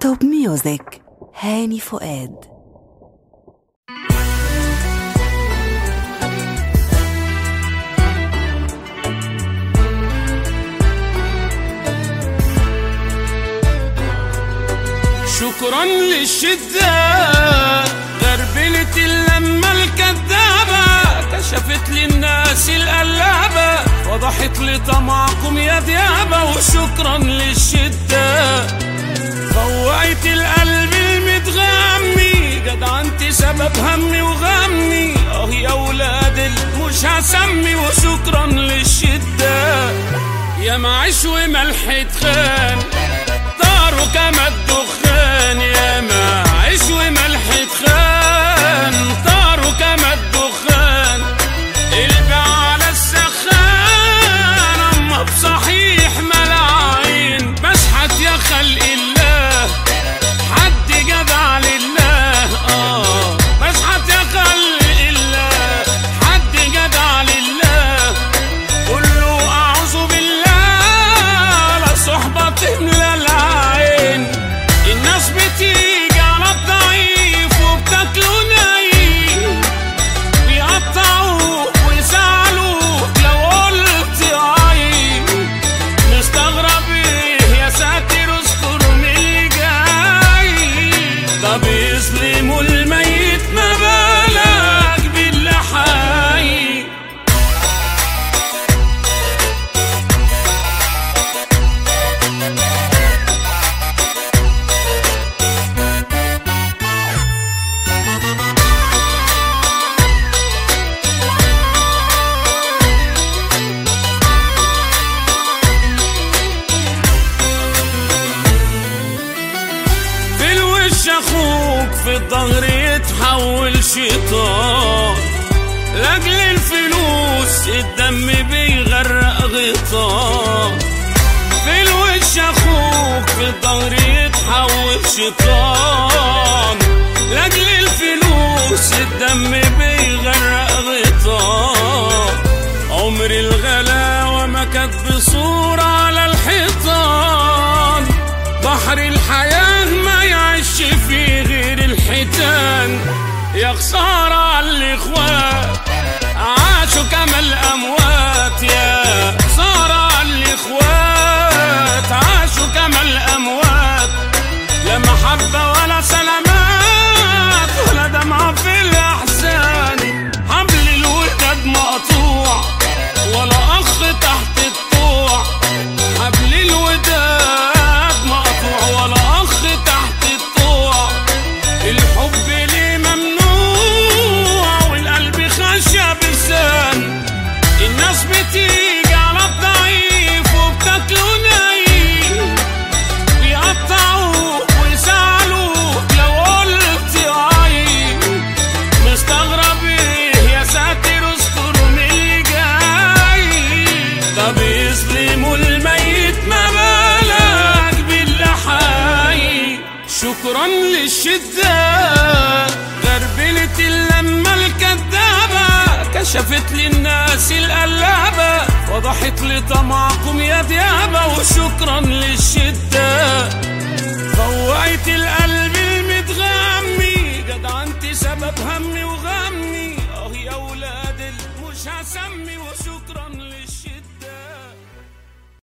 توب ميوزك هاني فؤاد. شكرا للشدة غربلت اللمة الكذابة، كشفت للناس القلابة، وضحت لطمعكم يا ديابة. وشكرا للشدة فوقت القلب المتغمي، جدع انت سبب همي وغمي، يا ولاد مش هسمي. وشكرا للشدة يا معيش وملح تخان، طاروا كما الدخان، يا معيش وملح تخان، طاروا كما الدخان، البع على السخان، اما بصحيح ملاعين بشحت يا خلق الله، حد جدع لله، بشحت يا خلق الله، حد جدع لله، كله اعوذ بالله، لا صحبة تملى العين، الناس بتيجي على الضعيف وبتاكلوا نايم، بيقطعوك ويزعلوك لو قلت عين، مستغرب ايه يا ساتر استر من اللي جاي، ده بيظلموا الميت ما بالك باللي حي. اخوك في الظهر يتحول شيطان، لاجل الفلوس الدم بيغرق غيطان، في الوش اخوك في الظهر يتحول شيطان، لاجل الفلوس الدم بيغرق غيطان، عمر الغلاوة ما كانت بصورة على الحيطان، بحر الحياة ما يعيش فيه غير الحيتان، يا خسارة على الإخوات عاشوا كما الأموات، يا خسارة على الإخوات عاشوا كما الأموات، لا محبة ولا سلامات ولا دمعة في الأحزان، حبل الوداد مقطوع ولا أخ تحت الطوع، حبل الوداد مقطوع ولا أخ تحت الطوع، الحب ليه ممنوع والقلب خشب لسان، الناس بتيجي على الضعيف وبتاكلوا نايم، بيقطعوك ويزعلوك لو قلت عين، مستغرب ايه يا ساتر استر من اللي جاي، ده بيظلموا الميت ما بالك باللي حي. شكرا للشدة غربلت اللمة الكذابة، كشفت للناس القلابة، وضحت لطمعكم يا ديابة. وشكرا للشدة فوقت القلب المتغمي، جدع انت سبب همي وغمي، يا ولاد مش هسمي.